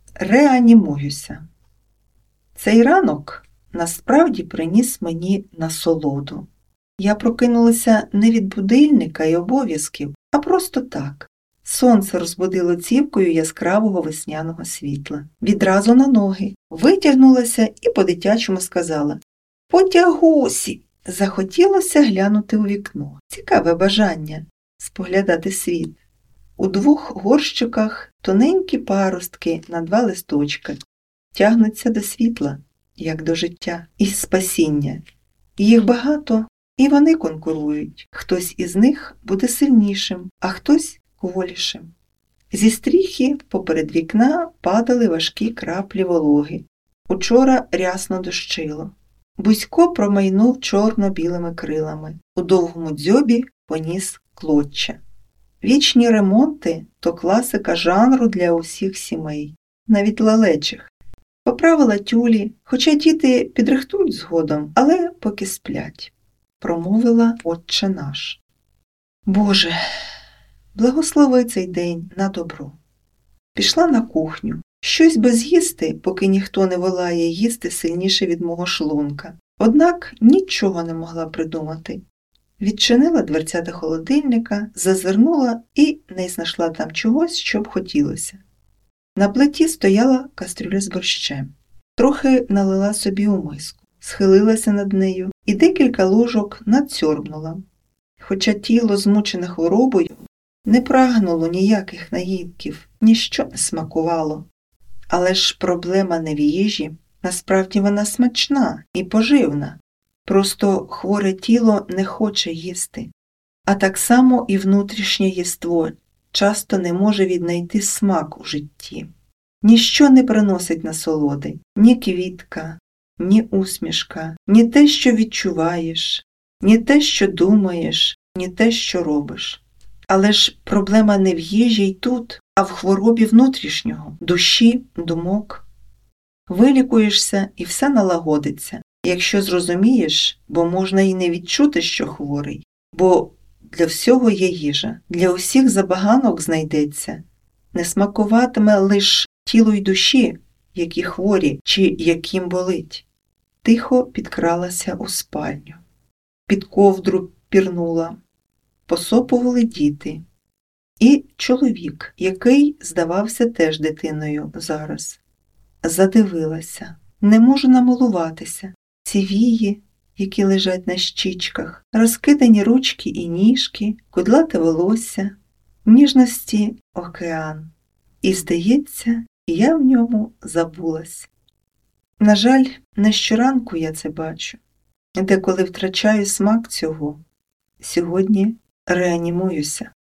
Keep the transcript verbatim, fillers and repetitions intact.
Реанімуюся. Цей ранок насправді приніс мені насолоду. Я прокинулася не від будильника і обов'язків, а просто так. Сонце розбудило цівкою яскравого весняного світла. Відразу на ноги. Витягнулася і по-дитячому сказала: «Потягусі!» Захотілося глянути у вікно. Цікаве бажання – споглядати світ. У двох горщиках тоненькі паростки на два листочка. Тягнуться до світла, як до життя і спасіння. Їх багато, і вони конкурують. Хтось із них буде сильнішим, а хтось кволішим. Зі стріхи поперед вікна падали важкі краплі вологи. Учора рясно дощило. Бузько промайнув чорно-білими крилами. У довгому дзьобі поніс клоччя. Вічні ремонти – то класика жанру для усіх сімей, навіть лелечих. Поправила тюлі, хоча діти підрихтують згодом, але поки сплять. Промовила Отче наш. Боже, благослови цей день на добро. Пішла на кухню. Щось би з'їсти, поки ніхто не волає їсти сильніше від мого шлунка. Однак нічого не могла придумати. Відчинила дверцята холодильника, зазирнула і не знайшла там чогось, що б хотілося. На плиті стояла кастрюля з борщем. Трохи налила собі у миску, схилилася над нею і декілька ложок надсьорбнула. Хоча тіло, змучене хворобою, не прагнуло ніяких наїдків, ніщо не смакувало. Але ж проблема не в їжі, насправді вона смачна і поживна. Просто хворе тіло не хоче їсти. А так само і внутрішнє єство часто не може віднайти смак у житті. Ніщо не приносить насолоди, ні квітка, ні усмішка, ні те, що відчуваєш, ні те, що думаєш, ні те, що робиш. Але ж проблема не в їжі й тут, а в хворобі внутрішнього, душі, думок. Вилікуєшся і все налагодиться. Якщо зрозумієш, бо можна і не відчути, що хворий, бо для всього є їжа, для усіх забаганок знайдеться. Не смакуватиме лиш тілу й душі, які хворі чи яким болить. Тихо підкралася у спальню. Під ковдру пірнула. Посопували діти. І чоловік, який здавався теж дитиною зараз. Задивилася. Не можу намилуватися. Ці вії, які лежать на щічках, розкидані ручки і ніжки, кудлате волосся, ніжності океан. І, здається, я в ньому забулась. На жаль, не щоранку я це бачу. Деколи втрачаю смак цього. Сьогодні реанімуюся.